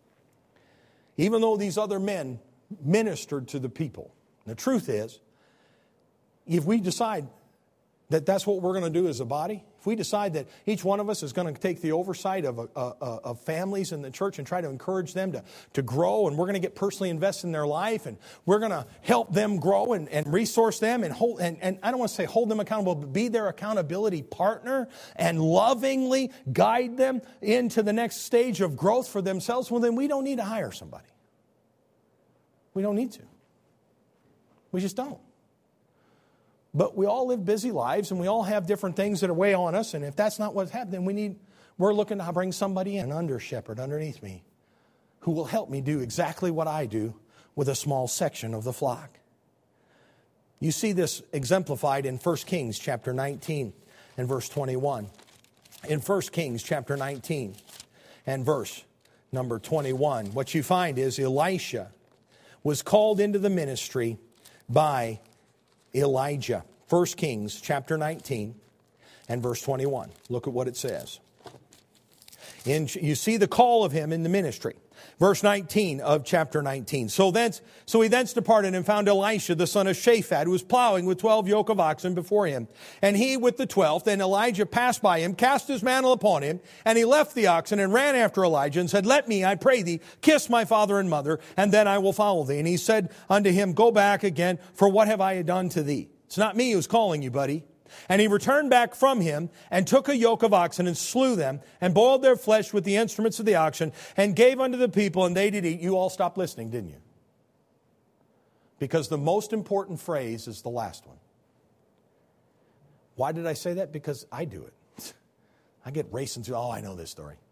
Even though these other men ministered to the people. The truth is, if we decide that that's what we're going to do as a body, If we decide that each one of us is going to take the oversight of, uh, uh, of families in the church and try to encourage them to, to grow, and we're going to get personally invested in their life, and we're going to help them grow and, and resource them and hold, and, and I don't want to say hold them accountable, but be their accountability partner and lovingly guide them into the next stage of growth for themselves, well, then we don't need to hire somebody. We don't need to. We just don't. But we all live busy lives, and we all have different things that are weigh on us. And if that's not what's happening, we need, we're looking to bring somebody in, an under shepherd underneath me, who will help me do exactly what I do with a small section of the flock. You see this exemplified in First Kings chapter nineteen and verse twenty-one. In First Kings chapter nineteen and verse number twenty-one, what you find is Elisha was called into the ministry by Elijah. First Kings chapter nineteen and verse twenty-one. Look at what it says. In, you see the call of him in the ministry. Verse nineteen of chapter nineteen. So thence, so he thence departed and found Elisha the son of Shaphat, who was plowing with twelve yoke of oxen before him. And he with the twelfth. And Elijah passed by him, cast his mantle upon him, and he left the oxen and ran after Elijah and said, Let me, I pray thee, kiss my father and mother, and then I will follow thee. And he said unto him, Go back again, for what have I done to thee? It's not me who's calling you, buddy. And he returned back from him and took a yoke of oxen and slew them and boiled their flesh with the instruments of the oxen and gave unto the people, and they did eat. You all stopped listening, didn't you? Because the most important phrase is the last one. Why did I say that? Because I do it. I get racing through, oh, I know this story.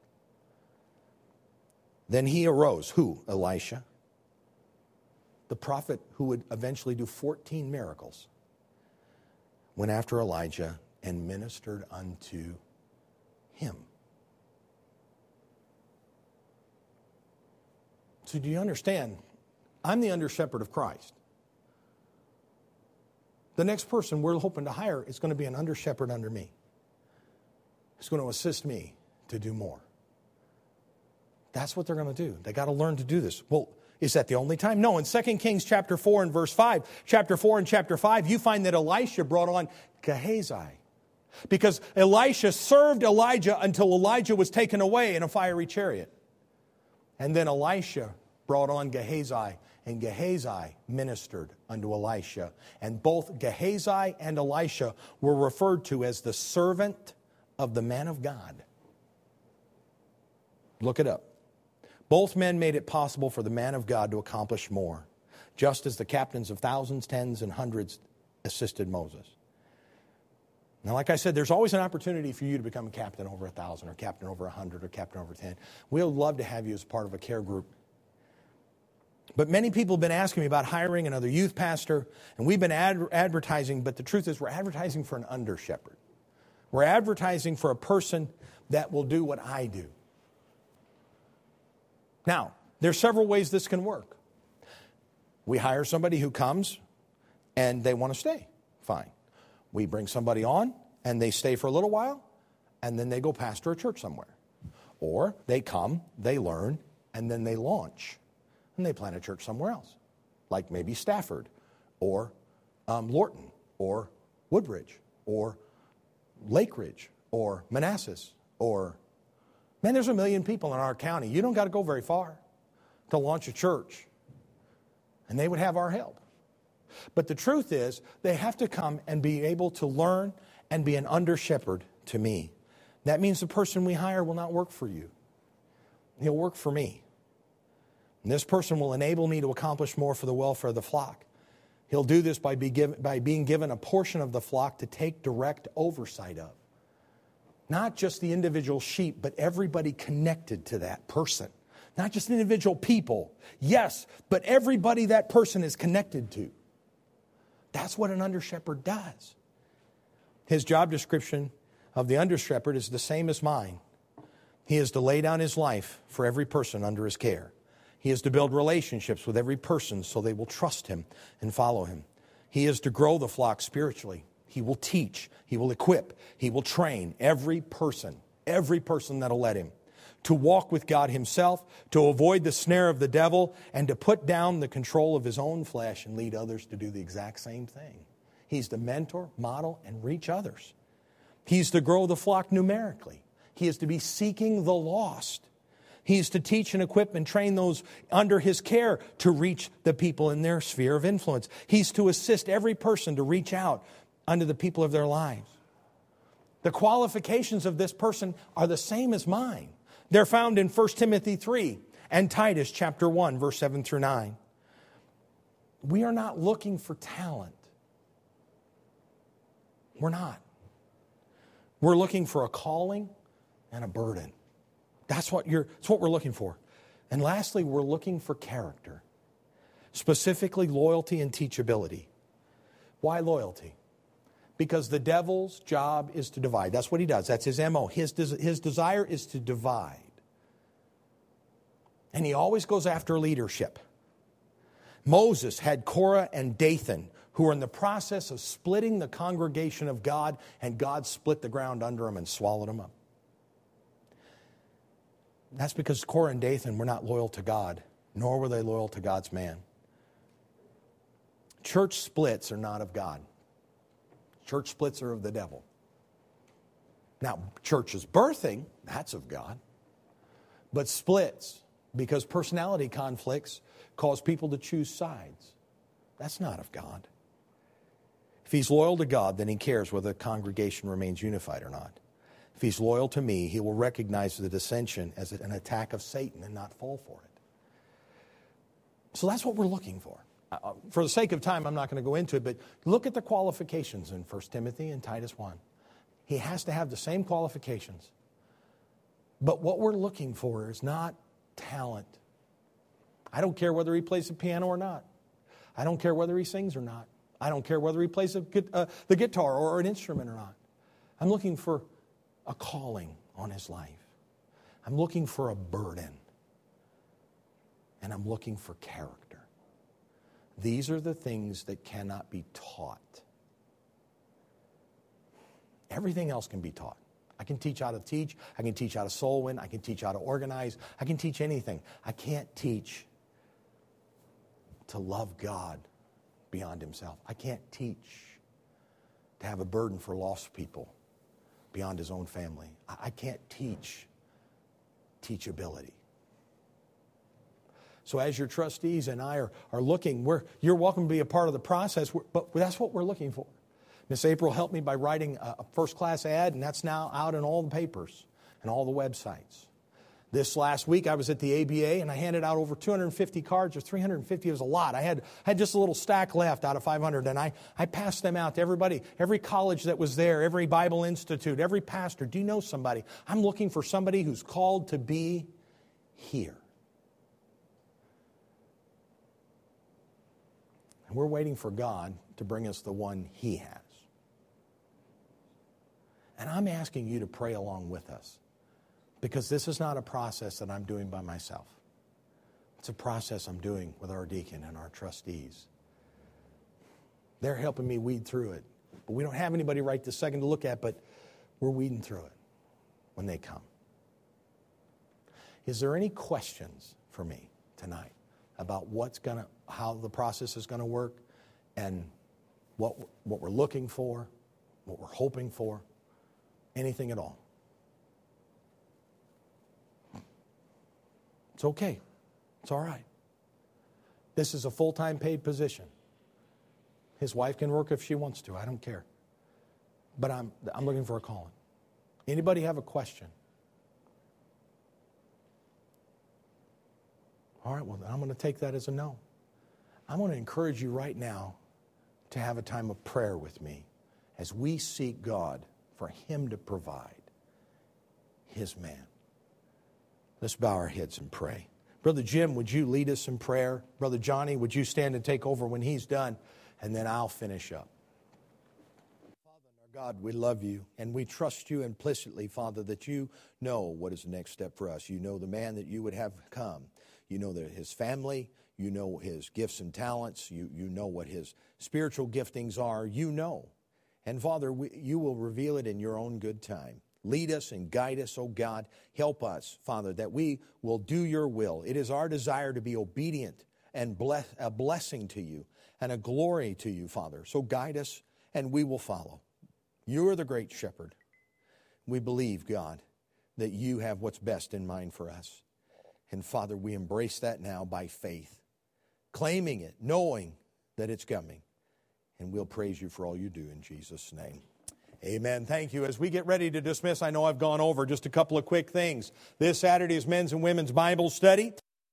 Then he arose. Who? Elisha. The prophet who would eventually do fourteen miracles. Went after Elijah and ministered unto him. So do you understand? I'm the under shepherd of Christ. The next person we're hoping to hire is going to be an under shepherd under me. It's going to assist me to do more. That's what they're going to do. They got to learn to do this. Well, is that the only time? No. In Second Kings chapter four and verse five, chapter four and chapter five, you find that Elisha brought on Gehazi. Because Elisha served Elijah until Elijah was taken away in a fiery chariot. And then Elisha brought on Gehazi, and Gehazi ministered unto Elisha. And both Gehazi and Elisha were referred to as the servant of the man of God. Look it up. Both men made it possible for the man of God to accomplish more, just as the captains of thousands, tens, and hundreds assisted Moses. Now, like I said, there's always an opportunity for you to become a captain over a thousand, or captain over a hundred, or captain over ten. We'll love to have you as part of a care group. But many people have been asking me about hiring another youth pastor, and we've been ad- advertising, but the truth is we're advertising for an under shepherd. We're advertising for a person that will do what I do. Now, there's several ways this can work. We hire somebody who comes and they want to stay. Fine. We bring somebody on and they stay for a little while and then they go pastor a church somewhere. Or they come, they learn, and then they launch and they plant a church somewhere else. Like maybe Stafford or um, Lorton or Woodbridge or Lake Ridge or Manassas or... Man, there's a million people in our county. You don't got to go very far to launch a church. And they would have our help. But the truth is, they have to come and be able to learn and be an under shepherd to me. That means the person we hire will not work for you. He'll work for me. And this person will enable me to accomplish more for the welfare of the flock. He'll do this by, be given, by being given a portion of the flock to take direct oversight of. Not just the individual sheep, but everybody connected to that person. Not just individual people. Yes, but everybody that person is connected to. That's what an under shepherd does. His job description of the under shepherd is the same as mine. He is to lay down his life for every person under his care. He is to build relationships with every person so they will trust him and follow him. He is to grow the flock spiritually. He will teach, he will equip, he will train every person, every person that'll let him, to walk with God himself, to avoid the snare of the devil, and to put down the control of his own flesh and lead others to do the exact same thing. He's to mentor, model, and reach others. He's to grow the flock numerically. He is to be seeking the lost. He is to teach and equip and train those under his care to reach the people in their sphere of influence. He's to assist every person to reach out unto the people of their lives. The qualifications of this person are the same as mine. They're found in First Timothy three and Titus chapter one, verse seven through nine. We are not looking for talent. We're not. We're looking for a calling and a burden. That's what you're, that's what we're looking for. And lastly, we're looking for character, specifically loyalty and teachability. Why loyalty? Because the devil's job is to divide. That's what he does. That's his M O. His, his desire is to divide. And he always goes after leadership. Moses had Korah and Dathan, who were in the process of splitting the congregation of God, and God split the ground under them and swallowed them up. That's because Korah and Dathan were not loyal to God, nor were they loyal to God's man. Church splits are not of God. Church splits are of the devil. Now, church's birthing, that's of God. But splits, because personality conflicts cause people to choose sides, that's not of God. If he's loyal to God, then he cares whether the congregation remains unified or not. If he's loyal to me, he will recognize the dissension as an attack of Satan and not fall for it. So that's what we're looking for. Uh, for the sake of time, I'm not going to go into it, but look at the qualifications in First Timothy and Titus one. He has to have the same qualifications. But what we're looking for is not talent. I don't care whether he plays the piano or not. I don't care whether he sings or not. I don't care whether he plays a, uh, the guitar or an instrument or not. I'm looking for a calling on his life. I'm looking for a burden. And I'm looking for character. These are the things that cannot be taught. Everything else can be taught. I can teach how to teach. I can teach how to soul win. I can teach how to organize. I can teach anything. I can't teach to love God beyond himself. I can't teach to have a burden for lost people beyond his own family. I can't teach teachability. So as your trustees and I are, are looking, we're, you're welcome to be a part of the process, but that's what we're looking for. Miss April helped me by writing a first-class ad, and that's now out in all the papers and all the websites. This last week, I was at the A B A, and I handed out over two hundred fifty cards, or three hundred fifty. It was a lot. I had, had just a little stack left out of five hundred, and I, I passed them out to everybody, every college that was there, every Bible institute, every pastor. Do you know somebody? I'm looking for somebody who's called to be here. And we're waiting for God to bring us the one he has. And I'm asking you to pray along with us, because this is not a process that I'm doing by myself. It's a process I'm doing with our deacon and our trustees. They're helping me weed through it. But we don't have anybody right this second to look at, but we're weeding through it when they come. Is there any questions for me tonight about what's going to, how the process is going to work, and what what we're looking for, what we're hoping for, anything at all? It's okay. It's all right. This is a full-time paid position. His wife can work if she wants to. I don't care. But I'm I'm looking for a calling. Anybody have a question? All right, well, I'm going to take that as a no. I'm going to encourage you right now to have a time of prayer with me as we seek God for him to provide his man. Let's bow our heads and pray. Brother Jim, would you lead us in prayer? Brother Johnny, would you stand and take over when he's done? And then I'll finish up. Father, our God, we love you and we trust you implicitly, Father, that you know what is the next step for us. You know the man that you would have come. You know that his family. You know his gifts and talents. You, you know what his spiritual giftings are. You know. And Father, we, you will reveal it in your own good time. Lead us and guide us, oh God. Help us, Father, that we will do your will. It is our desire to be obedient and bless, a blessing to you and a glory to you, Father. So guide us and we will follow. You are the great shepherd. We believe, God, that you have what's best in mind for us. And Father, we embrace that now by faith, claiming it, knowing that it's coming. And we'll praise you for all you do in Jesus' name. Amen. Thank you. As we get ready to dismiss, I know I've gone over just a couple of quick things. This Saturday is men's and women's Bible study.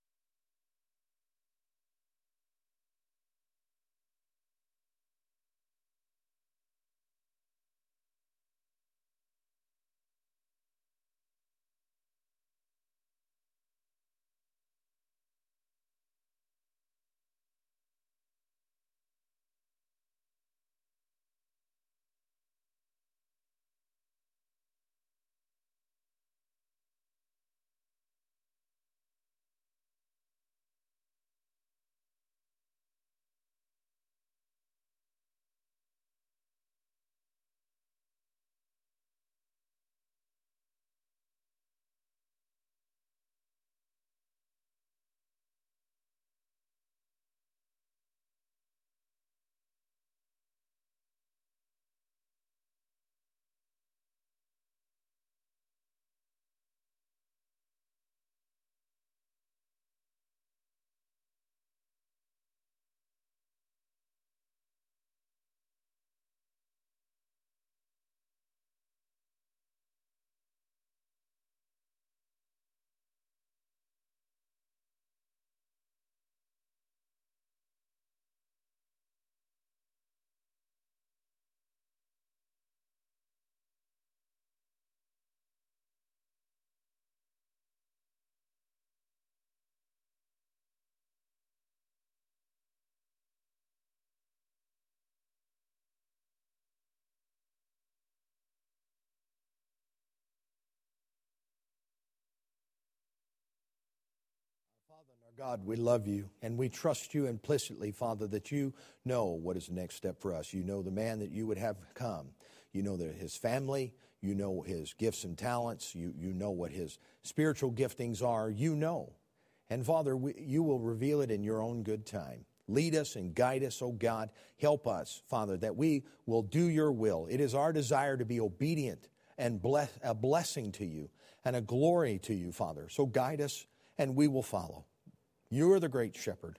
God, we love you, and we trust you implicitly, Father, that you know what is the next step for us. You know the man that you would have come. You know the, his family. You know his gifts and talents. You, you know what his spiritual giftings are. You know. And, Father, we, you will reveal it in your own good time. Lead us and guide us, oh God. Help us, Father, that we will do your will. It is our desire to be obedient and bless, a blessing to you and a glory to you, Father. So guide us, and we will follow. You are the great shepherd.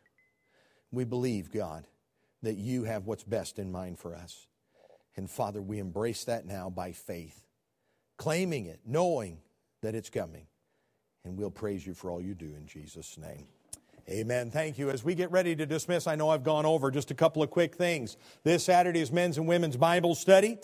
We believe, God, that you have what's best in mind for us. And Father, we embrace that now by faith, claiming it, knowing that it's coming. And we'll praise you for all you do in Jesus' name. Amen. Thank you. As we get ready to dismiss, I know I've gone over just a couple of quick things. This Saturday is men's and women's Bible study.